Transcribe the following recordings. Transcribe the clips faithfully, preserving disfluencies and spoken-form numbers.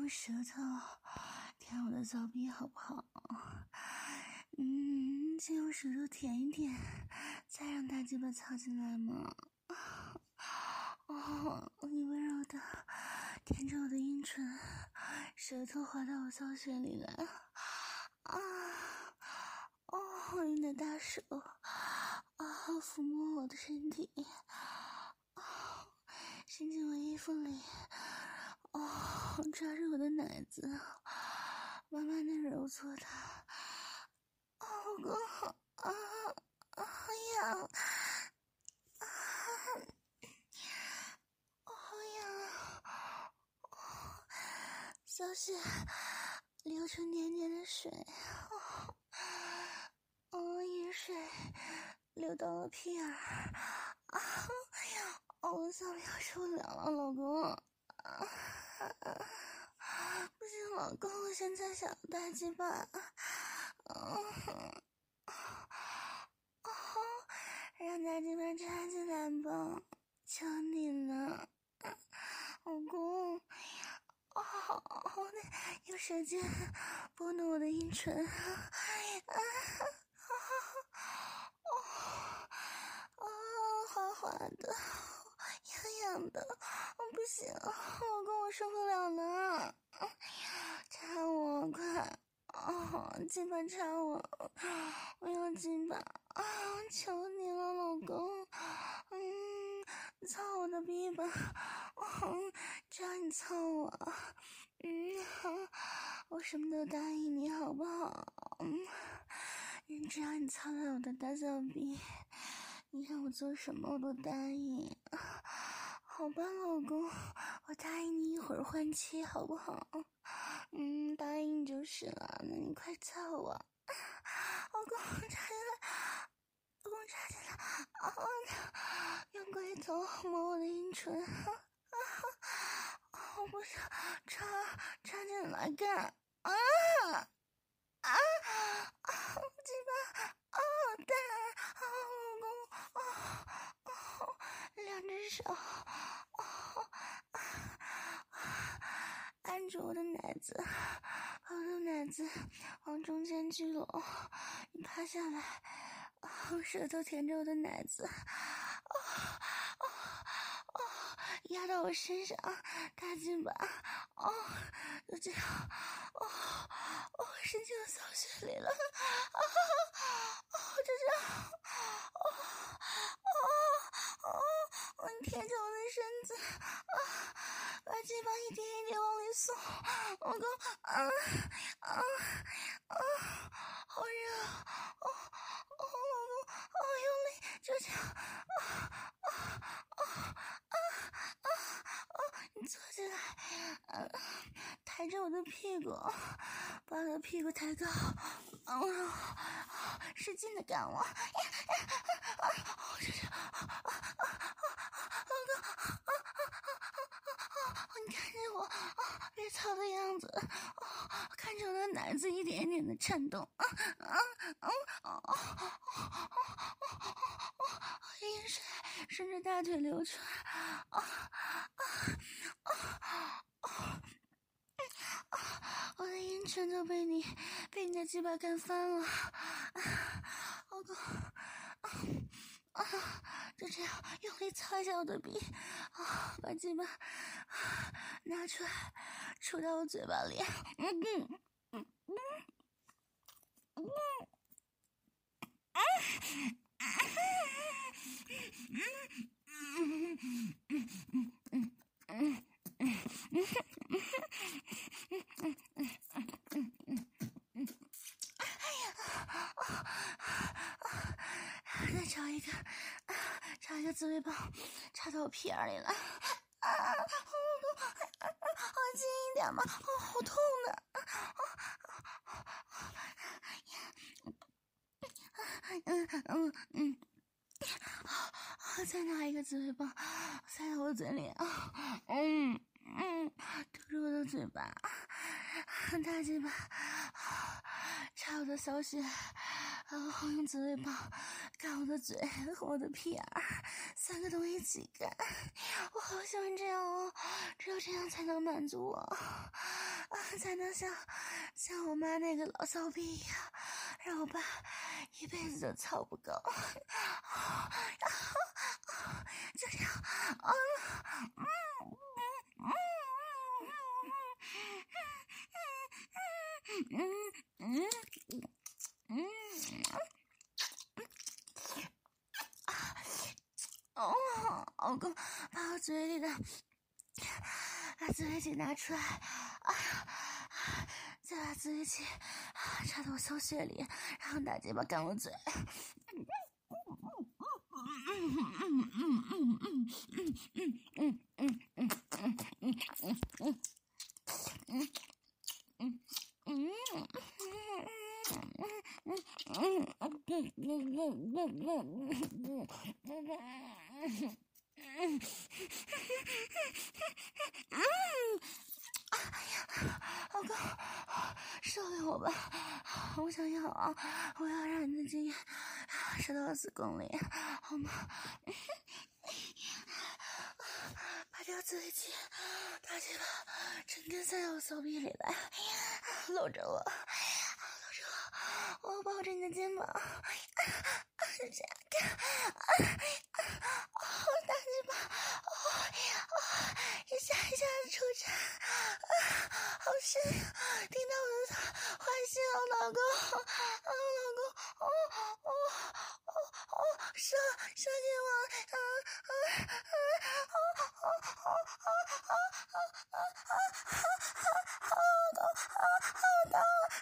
用舌头舔我的骚逼好不好？嗯，先用舌头舔一舔，再让大鸡巴操进来嘛。哦，你温柔的舔着我的阴唇，舌头滑到我骚穴里来。啊，哦，你的大手啊，抚摸我的身体，啊，伸进我衣服里，哦，抓着我的奶子，慢慢的揉搓它。哦，哥，啊啊呀，啊，好痒啊！小雪流出黏黏的水，哦，哦，饮水流到了屁眼儿，啊，哦，我小屁眼受不了了，老公，啊，不行，老公，我现在想大鸡巴，哦，哦，让大鸡巴插进来吧，求你了，老公。哦，好的，用舌尖拨弄我的阴唇，啊啊哦哦，滑滑的，痒痒的，哦不行，老公我受不了了，插我快，哦，鸡巴插我，我要鸡巴啊！求你了，老公，嗯，操我的逼吧，嗯，只要你操我，嗯，我什么都答应你，好不好？嗯，只要你操到我的大小逼，你让我做什么我都答应。好吧，老公，我答应你一会儿换妻，好不好？嗯，答应就是了。那你快操我，老公插进来，老公插进来，啊！用龟头摸我的阴唇，啊！我不想插插进来干，啊啊啊！鸡巴，啊蛋，啊老公，啊啊！两只手，啊啊！按住我的奶子，把我的奶子往中间聚拢，你趴下来，用舌头舔着我的奶子，啊啊啊！压到我身上，大鸡巴，哦，就这样，哦哦，伸进了骚穴里了，啊哦，就这样，哦哦哦，你贴着我的身子，啊，把鸡巴一点一点往里送，老公，啊啊啊，好热，哦哦，老公，哦，用力，就这样，啊啊啊啊啊啊！你坐起来，呃，抬着我的屁股，把我的屁股抬高，嗯，使劲的干我，我这是，老公，你看着我被操的样子，看着我的奶子一点一点的颤动，啊啊啊啊！阴水顺着大腿流出来，啊啊啊啊！我的阴唇都被你被你的鸡巴干翻了，老公，啊啊！就这样用力操一下我的鼻，啊，把鸡巴拿出来，杵到我嘴巴里，嗯嗯嗯嗯嗯嗯。再找一个，找一个自慰棒，插到我屁眼里了。啊，好近一点嘛，哦，好痛的。嗯嗯嗯。好，再拿一个自慰棒塞到我嘴里啊，嗯嗯，堵住我的嘴巴，大鸡巴插我的小穴，然后用自慰棒干我的嘴和我的屁眼儿，三个都一起干，我好喜欢这样哦，只有这样才能满足我。 才能像像我妈那个老骚逼一样，让我爸一辈子都操不够。就这样，啊，嗯嗯嗯嗯嗯哦，老公把我嘴里的把自慰剂拿出来，啊，再把自慰剂插到我小穴里，然后大鸡巴干我嘴。老公，收留我吧，我想要啊！我要让你的精液射到子宫里，好吗？把这个自慰剂大鸡巴整根塞到我骚逼里来，搂着我，搂着我，我抱着你的肩膀，是这样，哦，大鸡巴，哦，哦，一下一下的抽插，好深，听到我的坏心哦，老公，啊，老公，哦哦哦哦，射射进我，啊啊啊，哦哦哦哦哦哦哦哦，好痛，好痛，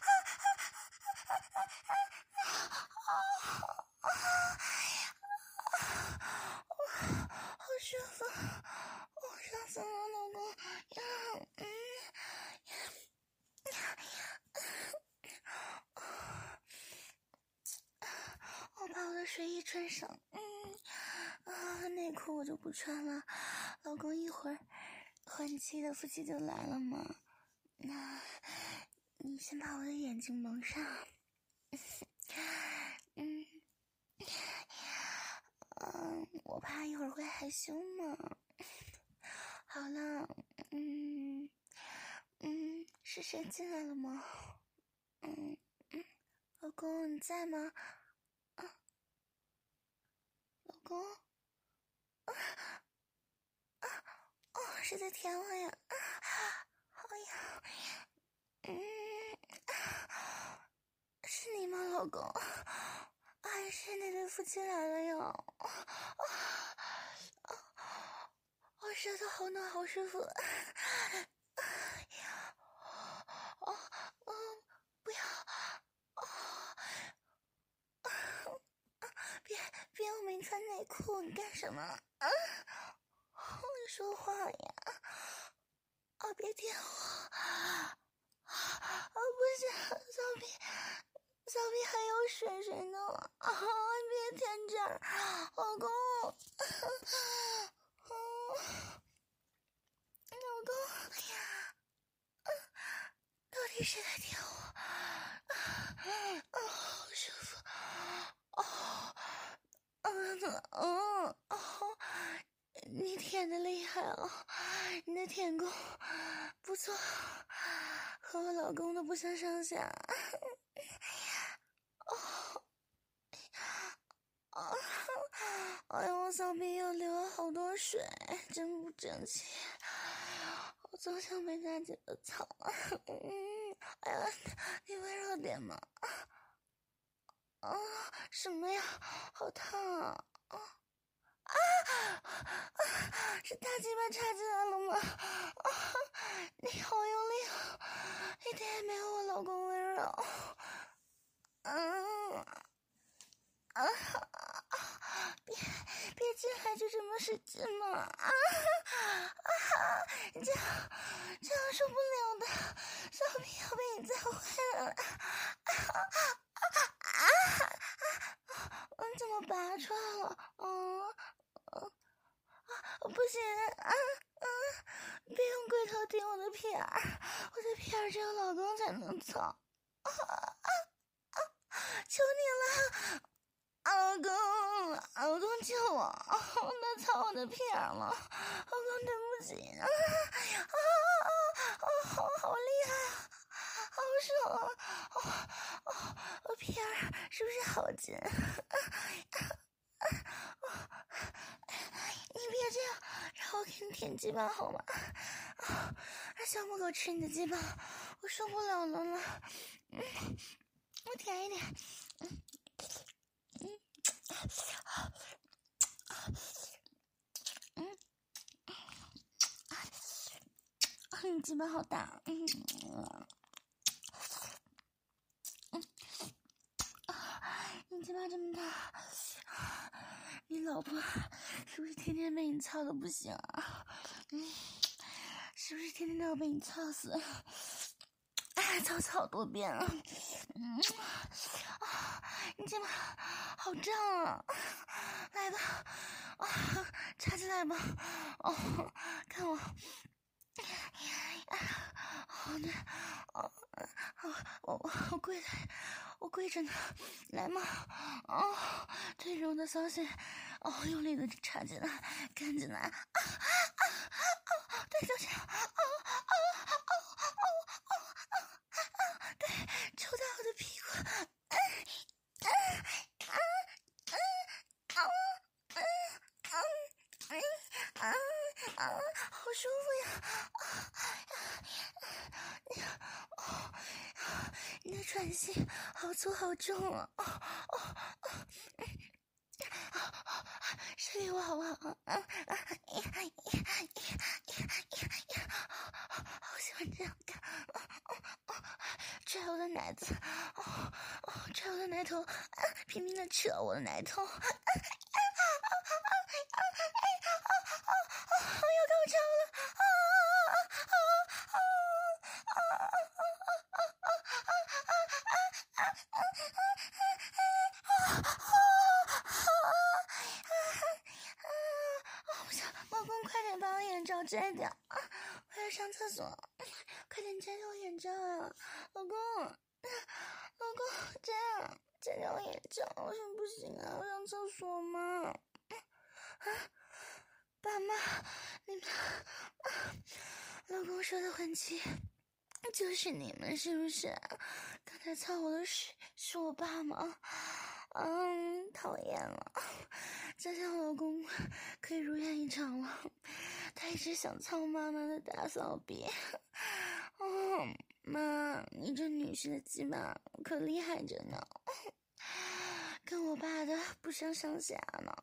好舒服，我上次我老公呀，嗯。我把我的睡衣穿上，嗯，啊，内裤我就不穿了。老公，一会儿换妻的夫妻就来了嘛，那你先把我的眼睛蒙上，嗯，嗯，我怕一会儿会害羞嘛。好了，嗯嗯，是谁进来了吗？嗯嗯，老公你在吗？啊，老公，啊啊哦，是在舔我呀，啊，好痒，嗯，是你吗，老公？还是那对夫妻来了呀？啊啊！我舌头好暖，好舒服。哦哦，不要！哦，别别，我没穿内裤，你干什么？啊！你说话呀！啊，别舔我！啊，不行，小屁，小屁还有水水呢！啊，别舔这儿，老公！老公，到底谁在舔我？啊，好舒服！哦，嗯嗯哦，你舔的厉害哦，你的舔功不错，和我老公都不相上下。哦，啊，哎呦，我小臂又流了好多水，真不争气。我总想被大姐的操。嗯，哎呀，你温柔点嘛。啊，什么呀？好烫啊！啊啊啊！是大鸡巴插进来了吗？啊，你好用力啊！一点也没有我老公温柔。嗯啊啊！别别进来就这么使劲嘛！啊啊！这样这样受不了的，小屁要被你再坏了！啊啊啊！嗯，怎么拔出来了？嗯嗯啊，不行啊啊！别用龟头顶我的屁眼，我的屁眼只有老公才能操！啊啊啊！求你了！老公，老公救我！他操我的屁眼了！老公，对不起！啊啊啊啊！好好厉害啊！ 我屁眼是不是好紧？你别这样，让我给你舔鸡巴好吗？让小母狗吃你的鸡巴，我受不了了了。嗯，我舔一点。嗯嗯嗯，你鸡巴好大。嗯嗯，你鸡巴这么大，你老婆是不是天天被你操的不行啊？嗯，是不是天天都要被你操死？哎，操死好多遍了。嗯，啊，你鸡巴好胀啊！来吧，啊，插进来吧。哦，看我。好的，哦，我我我跪在，我跪着呢，来嘛，哦，最柔的骚穴，哦，用力的插进来，干进来，啊啊啊！对，就这样，啊啊啊啊啊啊啊！对，抽到我的屁股，嗯嗯嗯嗯嗯嗯嗯嗯，好舒服呀！哦，你的喘息好粗好重啊！哦哦哦，是里娃娃啊！啊啊！好喜欢这样干！哦哦哦，拽我的奶子！哦哦，拽我的奶头！啊，拼命的扯我的奶头！啊啊啊啊啊啊啊啊啊！要高潮了！啊啊啊啊啊啊啊啊！不行，老公，快点把我眼罩摘掉啊！我要上厕所，快点摘掉我眼罩啊！老公，老公，这样摘掉我眼罩，为什么不行啊？我上厕所嘛！啊，爸妈，你们，啊，老公说的混气。就是你们是不是？刚才操我的是是我爸吗？嗯，讨厌了。这下我老公可以如愿以偿了。他一直想操妈妈的大骚逼。嗯，妈，你这女婿的鸡巴可厉害着呢，跟我爸的不相上下呢。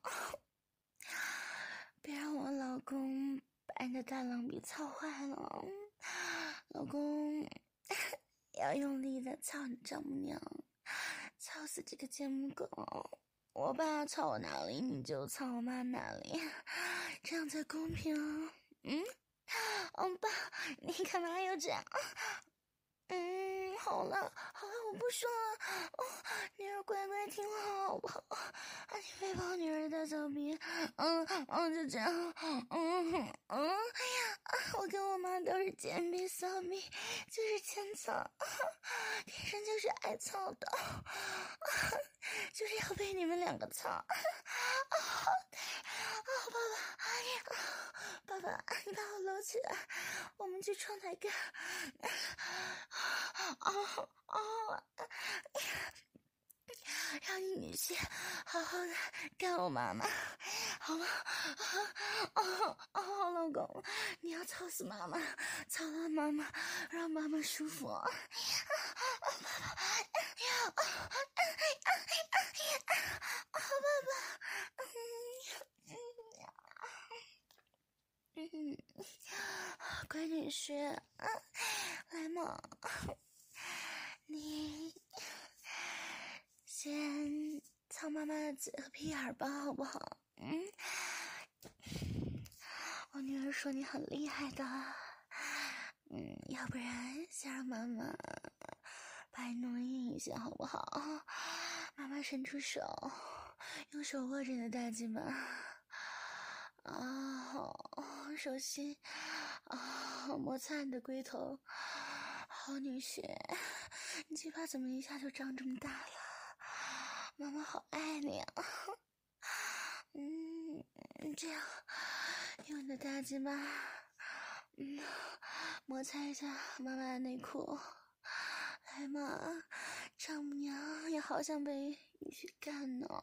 别让我老公把你的大狼逼操坏了。老公要用力的操你丈母娘，操死这个贱母狗。我爸操我哪里，你就操我妈哪里，这样才公平啊。嗯，哦爸，你干嘛要这样？嗯，好了好了，我不说了。哦，女儿乖乖听话好不好？啊，你别抱女儿的小逼。嗯嗯，就这样。嗯嗯，哎呀，我跟我妈都是贱逼骚逼，就是欠操，天生就是爱操的，就是要被你们两个操。啊，爸爸，爸爸，你把我搂起来，我们去窗台干。哦哦，让你女婿好好的干我妈妈，好吗？哦哦，老公，你要操死妈妈，操到妈妈，让妈妈舒服。爸爸，爸爸，嗯嗯，乖女婿，来嘛，你先操妈妈的嘴和屁眼吧，好不好？嗯，我女儿说你很厉害的，嗯，要不然先让妈妈把你弄硬一些，好不好？妈妈伸出手，用手握着你的大鸡巴。啊，好，手心啊，摩擦你的龟头。好女婿，你鸡巴怎么一下就长这么大了？妈妈好爱你啊！嗯，这样用你的大鸡巴，嗯，摩擦一下妈妈的内裤。来来嘛，丈母娘也好想被你去干呢。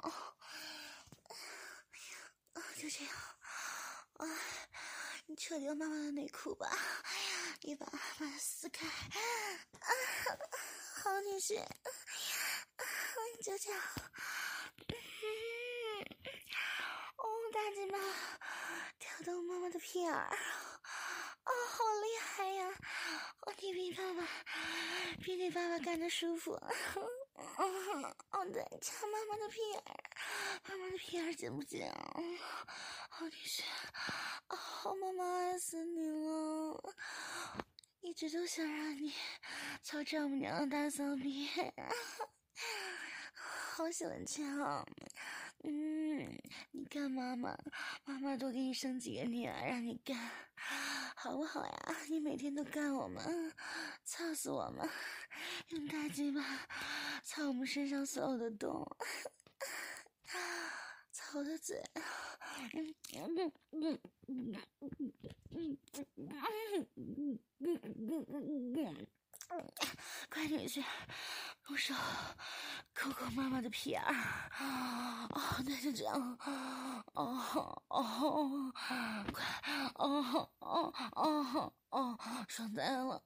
就这样，啊，你扯掉妈妈的内裤吧，一把把它撕开。啊，好女婿，就这样。哦，大鸡巴挑逗妈妈的屁眼儿，哦，好厉害呀！哦，你比爸爸，比你爸爸干得舒服。哦，对，掐妈妈的屁眼儿，妈妈的屁眼儿紧不紧？好女婿，哦，妈妈爱死你了，一直都想让你操丈母娘的大骚逼，好喜欢掐。嗯，你干妈妈，妈妈多给你生几个女儿让你干，好不好呀？你每天都干我们，操死我们，用大鸡巴操我们身上所有的洞，操我的嘴，嗯嗯嗯嗯嗯嗯嗯，乖女婿，用手抠抠妈妈的屁眼儿，哦，那就这样，哦哦，快，哦哦哦哦，爽呆了，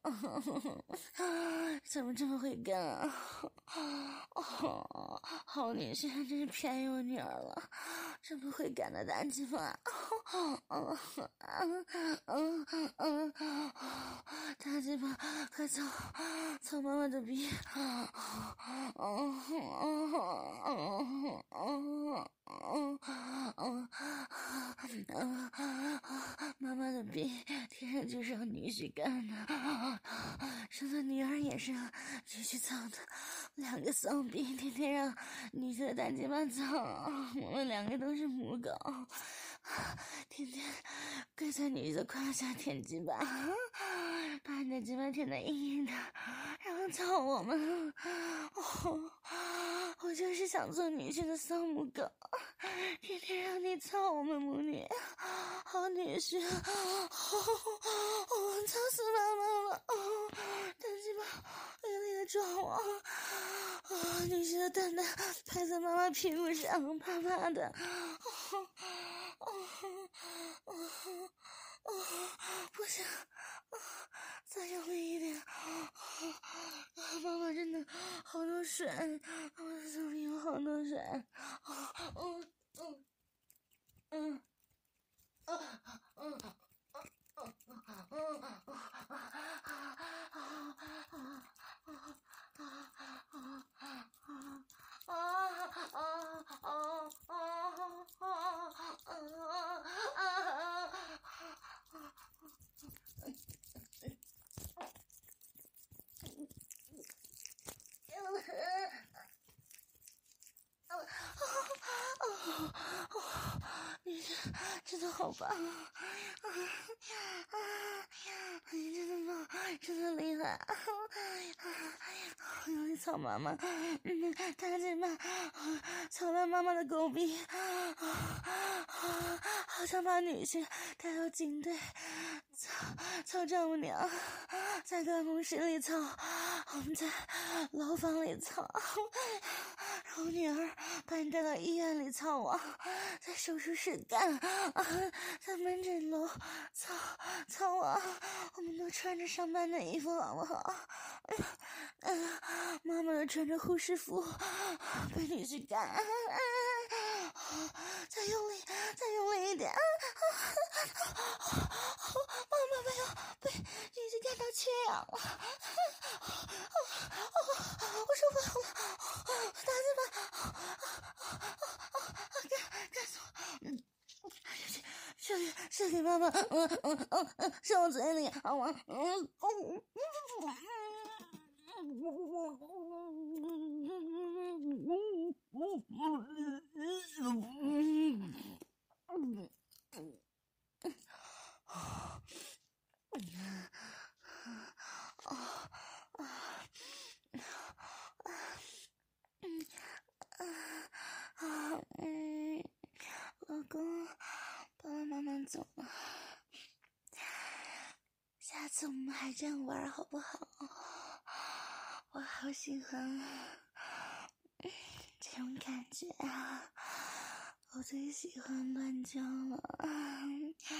怎么这么会干啊？哦，好女婿，真是便宜我女儿了，这么会干的大鸡巴，嗯嗯嗯嗯嗯，大鸡巴，快走，操妈妈的逼！嗯嗯嗯嗯嗯嗯嗯嗯，妈妈的逼，天生就是让女婿干的，生的女儿也是女婿操的，两个丧逼，天天让女婿的大鸡巴操，我们两个都是母狗。天天跪在女婿的胯下舔鸡巴，把你的鸡巴舔得硬硬的，然后操我们。哦，我就是想做女婿的丧母狗，天天让你操我们母女，好女婿，哦，哦，操死妈妈了！哦，大鸡巴用力的撞我，哦，女婿的蛋蛋拍在妈妈屁股上，啪啪的。哦哦哦哦，不行，再用力一点。妈妈真的好多水，我的嘴里有好多水。嗯嗯嗯嗯嗯嗯。你真的好棒啊！你真的棒，真的厉害！用力操妈妈，嗯，大姐们，操烂妈妈的狗逼，好想把女婿带到警队，操操丈母娘，在办公室里操，我们在牢房里操，然后女儿把你带到医院里操我，在手术室干，在门诊楼操操我，我们都穿着上班的衣服好不好？嗯，妈妈都穿着护士服，被女婿干，再用力，再用力一点，妈妈没有被女婿干到缺氧了，我受不了了，大鸡巴，干干死我！嗯，射给射给妈妈，嗯嗯嗯嗯，射我嘴里，好吗？嗯嗯嗯。嗯，老公，爸爸妈妈走了，下次我们还这样玩好不好？ 我好喜欢这种感觉啊！我最喜欢乱叫了，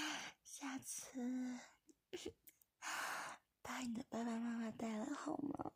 下次把你的爸爸妈妈带来好吗？